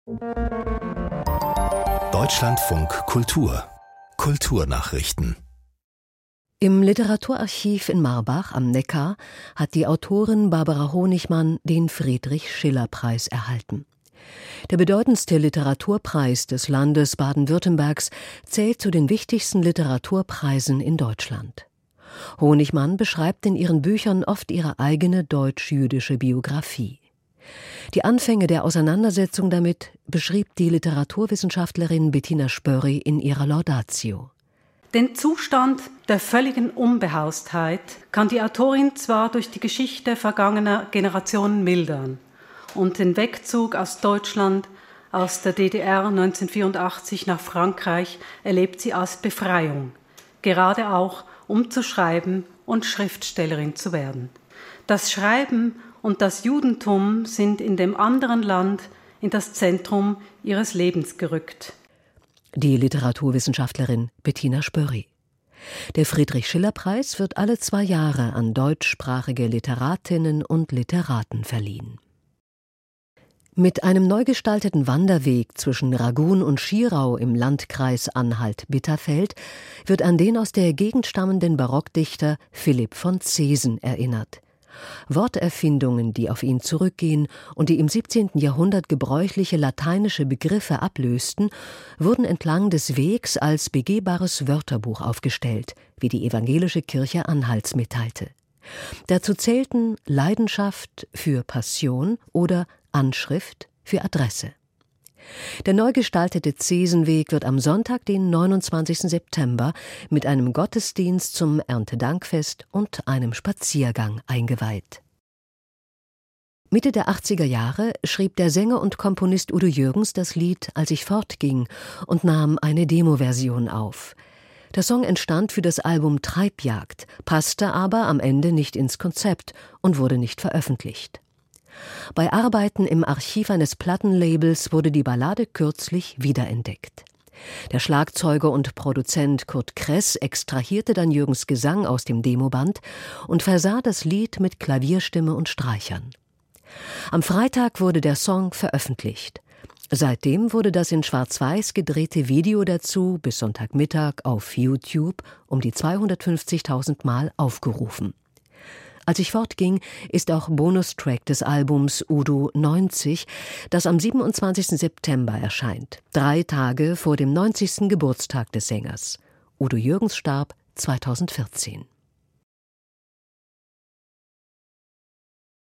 Deutschlandfunk Kultur Kulturnachrichten. Im Literaturarchiv in Marbach am Neckar hat die Autorin Barbara Honigmann den Friedrich-Schiller-Preis erhalten. Der bedeutendste Literaturpreis des Landes Baden-Württembergs zählt zu den wichtigsten Literaturpreisen in Deutschland. Honigmann beschreibt in ihren Büchern oft ihre eigene deutsch-jüdische Biografie. Die Anfänge der Auseinandersetzung damit beschrieb die Literaturwissenschaftlerin Bettina Spörri in ihrer Laudatio. Den Zustand der völligen Unbehaustheit kann die Autorin zwar durch die Geschichte vergangener Generationen mildern und den Wegzug aus Deutschland, aus der DDR 1984 nach Frankreich erlebt sie als Befreiung, gerade auch um zu schreiben und Schriftstellerin zu werden. Das Schreiben und das Judentum sind in dem anderen Land in das Zentrum ihres Lebens gerückt. Die Literaturwissenschaftlerin Bettina Spörri. Der Friedrich-Schiller-Preis wird alle 2 Jahre an deutschsprachige Literatinnen und Literaten verliehen. Mit einem neu gestalteten Wanderweg zwischen Ragun und Schirau im Landkreis Anhalt-Bitterfeld wird an den aus der Gegend stammenden Barockdichter Philipp von Zesen erinnert. Worterfindungen, die auf ihn zurückgehen und die im 17. Jahrhundert gebräuchliche lateinische Begriffe ablösten, wurden entlang des Wegs als begehbares Wörterbuch aufgestellt, wie die evangelische Kirche Anhalts mitteilte. Dazu zählten Leidenschaft für Passion oder Anschrift für Adresse. Der neu gestaltete Zesenweg wird am Sonntag, den 29. September, mit einem Gottesdienst zum Erntedankfest und einem Spaziergang eingeweiht. Mitte der 80er Jahre schrieb der Sänger und Komponist Udo Jürgens das Lied »Als ich fortging« und nahm eine Demoversion auf. Der Song entstand für das Album Treibjagd, passte aber am Ende nicht ins Konzept und wurde nicht veröffentlicht. Bei Arbeiten im Archiv eines Plattenlabels wurde die Ballade kürzlich wiederentdeckt. Der Schlagzeuger und Produzent Kurt Kress extrahierte dann Jürgens Gesang aus dem Demoband und versah das Lied mit Klavierstimme und Streichern. Am Freitag wurde der Song veröffentlicht. Seitdem wurde das in Schwarz-Weiß gedrehte Video dazu bis Sonntagmittag auf YouTube um die 250.000 Mal aufgerufen. Als ich fortging, ist auch Bonustrack des Albums Udo 90, das am 27. September erscheint, 3 Tage vor dem 90. Geburtstag des Sängers. Udo Jürgens starb 2014.